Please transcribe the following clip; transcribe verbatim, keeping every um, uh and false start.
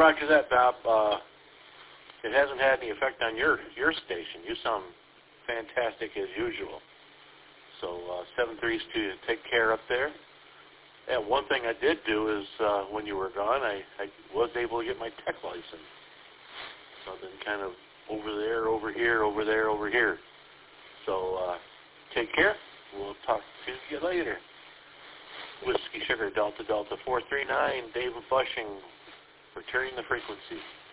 roger that, Bob. Uh, it hasn't had any effect on your, your station. You sound fantastic as usual. So uh, seven threes to take care up there. And one thing I did do is uh, when you were gone, I, I was able to get my tech license. So I've been kind of over there, over here, over there, over here. So uh, take care. We'll talk to you later. Whiskey Sugar Delta Delta four three nine, Dave Bushing, returning the frequency.